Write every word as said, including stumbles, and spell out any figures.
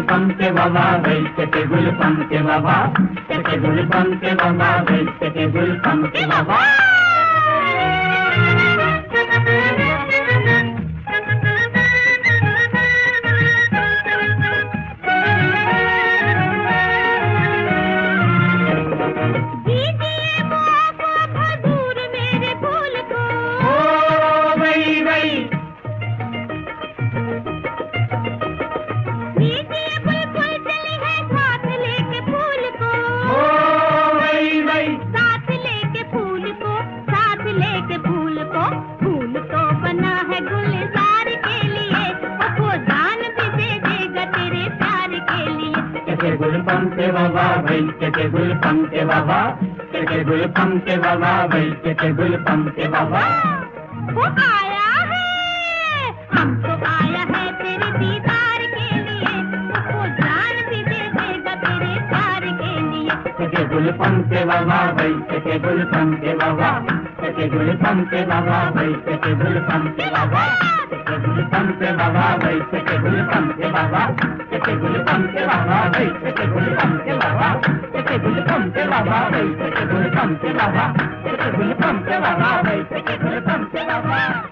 गुलपम के बाबा भाई चके गुलपम के बाबा चके गुलपम के बाबा भाई चके गुलपम के बाबा। गुलपम के बाबा भाई चके गुलपम के बाबा चके गुलपम के बाबा भाई चके गुलपम के बाबा। वो आया है, हम तो आया है तेरे दीदार के लिए, वो जान भी दे देगा तेरे प्यार के लिए। चके गुलपम के बाबा भाई चके गुलपम के बाबा चके गुलपम के बाबा भाई चके गुलपम के बाबा चके गुलपम के बाबा भाई चके गुलपम के बाबा चके गुलपम के बाबा भाई चके गुलपम के बाबा चके गुलपम के बाबा भाई चके गुलपम के बाबा चके गुलपम के बाबा भाई चके गुलपम के बाबा।